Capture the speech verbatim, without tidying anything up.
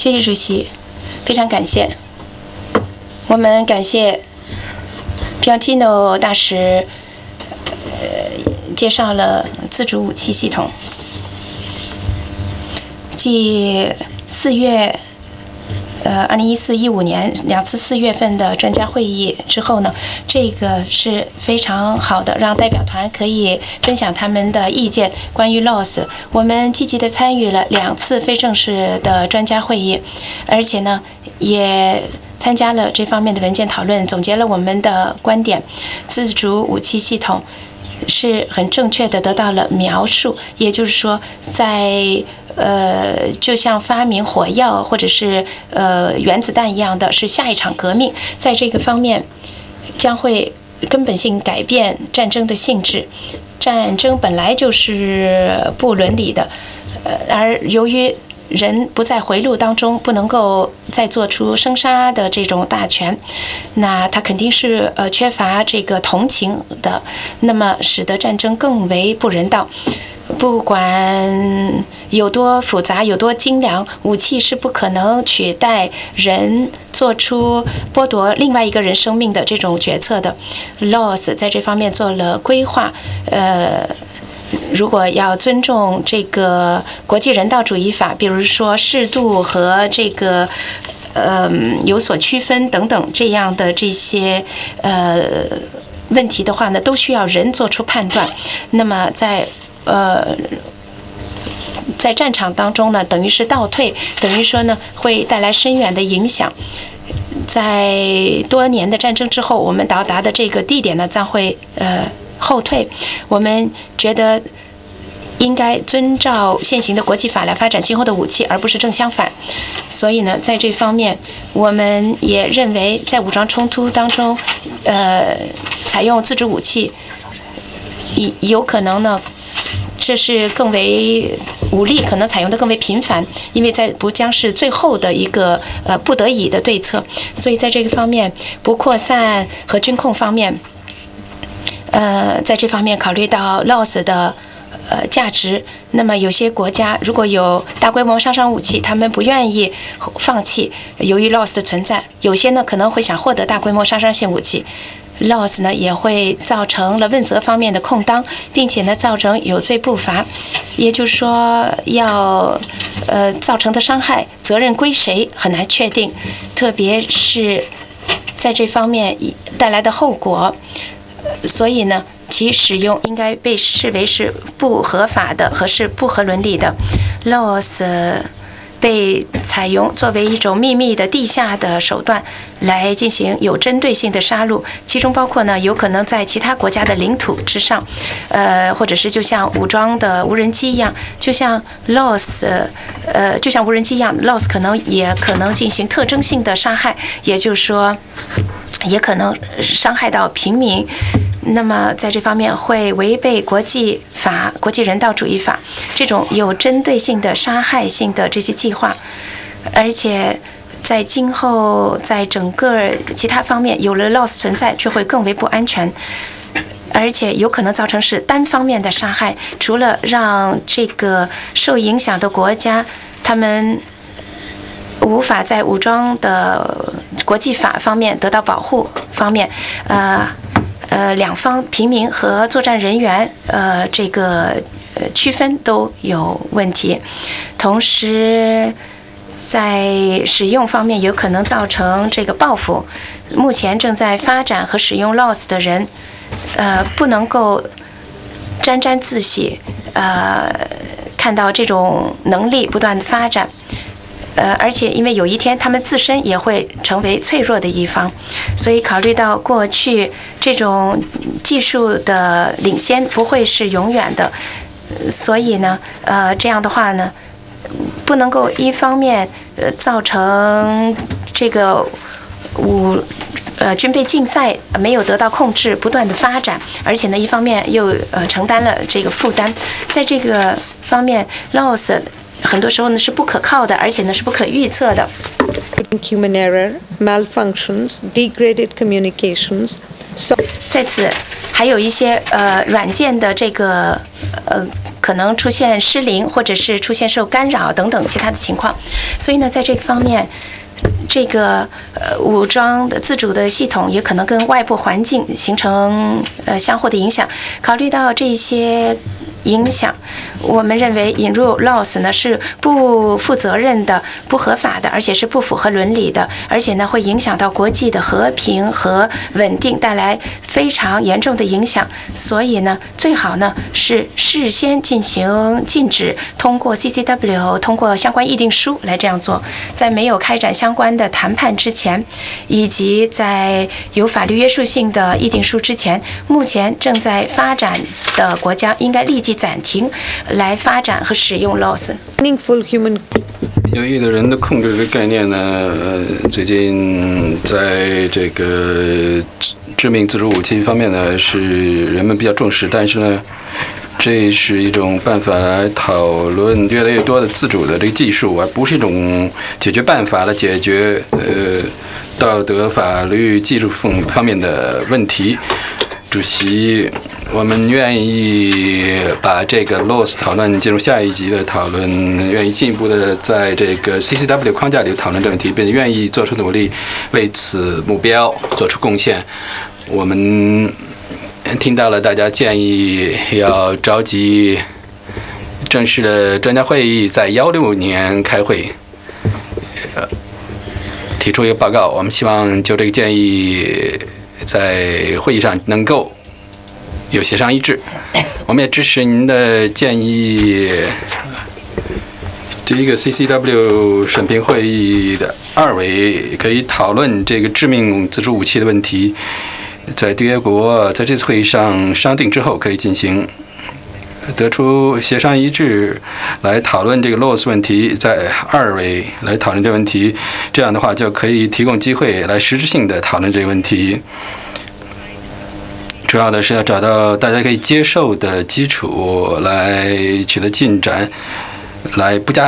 谢谢主席，非常感谢。我们感谢 Piantino 大使，呃，介绍了自主武器系统。继四月。呃，二零一四、一五年两次四月份的专家会议之后呢，这个是非常好的，让代表团可以分享他们的意见。关于 L O S， 我们积极地参与了两次非正式的专家会议，而且呢，也参加了这方面的文件讨论，总结了我们的观点。自主武器系统是很正确的得到了描述，也就是说，在呃，就像发明火药或者是呃原子弹一样的，是下一场革命。在这个方面，将会根本性改变战争的性质。战争本来就是不伦理的，呃，而由于人不在回路当中，不能够再做出生杀的这种大权，那他肯定是呃缺乏这个同情的，那么使得战争更为不人道。不管有多复杂、有多精良，武器是不可能取代人做出剥夺另外一个人生命的这种决策的。L O S 在这方面做了规划，呃。如果要尊重这个国际人道主义法，比如说适度和这个呃有所区分等等这样的这些呃问题的话呢，都需要人做出判断。那么在呃在战场当中呢，等于是倒退，等于说呢会带来深远的影响。在多年的战争之后，我们到达的这个地点呢，将会呃后退。我们觉得应该遵照现行的国际法来发展今后的武器，而不是正相反。所以呢，在这方面，我们也认为，在武装冲突当中，呃，采用自主武器，有可能呢。这是更为武力可能采用的更为频繁，因为在不将是最后的一个呃不得已的对策，所以在这个方面不扩散和军控方面，呃，在这方面考虑到 L O S 的呃价值，那么有些国家如果有大规模杀伤武器，他们不愿意放弃，由于 L O S 的存在，有些呢可能会想获得大规模杀伤性武器。L O S 呢也会造成了问责方面的空当，并且呢造成有罪不罚，也就是说要呃造成的伤害责任归谁很难确定，特别是在这方面带来的后果，所以呢其使用应该被视为是不合法的和是不合伦理的。L O S被采用作为一种秘密的地下的手段来进行有针对性的杀戮，其中包括呢有可能在其他国家的领土之上，呃，或者是就像武装的无人机一样，就像 L O S， 呃，就像无人机一样 ，L O S 可能也可能进行特征性的杀害，也就是说，也可能伤害到平民。那么在这方面会违背国际法、国际人道主义法这种有针对性的杀害性的这些计划，而且在今后在整个其他方面有了 L O S 存在，却会更为不安全，而且有可能造成是单方面的杀害，除了让这个受影响的国家他们无法在武装的国际法方面得到保护方面，呃。呃，两方平民和作战人员，呃，这个呃区分都有问题，同时在使用方面有可能造成这个报复。目前正在发展和使用 L O S 的人，呃，不能够沾沾自喜，呃，看到这种能力不断的发展。呃，而且因为有一天他们自身也会成为脆弱的一方，所以考虑到过去这种技术的领先不会是永远的，所以呢，呃，这样的话呢，不能够一方面呃造成这个武呃军备竞赛没有得到控制，不断的发展，而且呢，一方面又呃承担了这个负担，在这个方面 ，L O S。很多时候呢是不可靠的，而且呢是不可预测的。 Human error, malfunctions, degraded communications. So 在此还有一些呃软件的这个呃可能出现失灵，或者是出现受干扰等等其他的情况。所以呢，在这个方面，这个呃武装的自主的系统也可能跟外部环境形成呃相互的影响。考虑到这些影响，我们认为引入 L O S 呢是不负责任的、不合法的，而且是不符合伦理的，而且呢会影响到国际的和平和稳定，带来非常严重的影响。所以呢，最好呢是事先进行禁止，通过 C C W 通过相关议定书来这样做，在没有开展相关的谈判之前，以及在有法律约束性的议定书之前，目前正在发展的国家应该立即暂停来发展和使用 L O S。 Meaningful human 有益的人的控制的概念呢，呃，最近在这个致命自主武器方面呢，是人们比较重视，但是呢，这是一种办法来讨论越来越多的自主的这个技术，而不是一种解决办法来解决呃道德、法律、技术方方面的问题。主席，我们愿意把这个 L O S 讨论进入下一集的讨论，愿意进一步的在这个 C C W 框架里讨论这个问题，并愿意做出努力，为此目标做出贡献。我们听到了大家建议要召集正式的专家会议，在幺六年开会，呃，提出一个报告。我们希望就这个建议在会议上能够有协商一致。我们也支持您的建议。第一个 C C W 审评会议的二委可以讨论这个致命自主武器的问题，在缔约国在这次会议上商定之后可以进行，得出协商一致来讨论这个 L O S 问题，在二委来讨论这个问题，这样的话就可以提供机会来实质性的讨论这个问题。主要的是要找到大家可以接受的基础来取得进展，来不加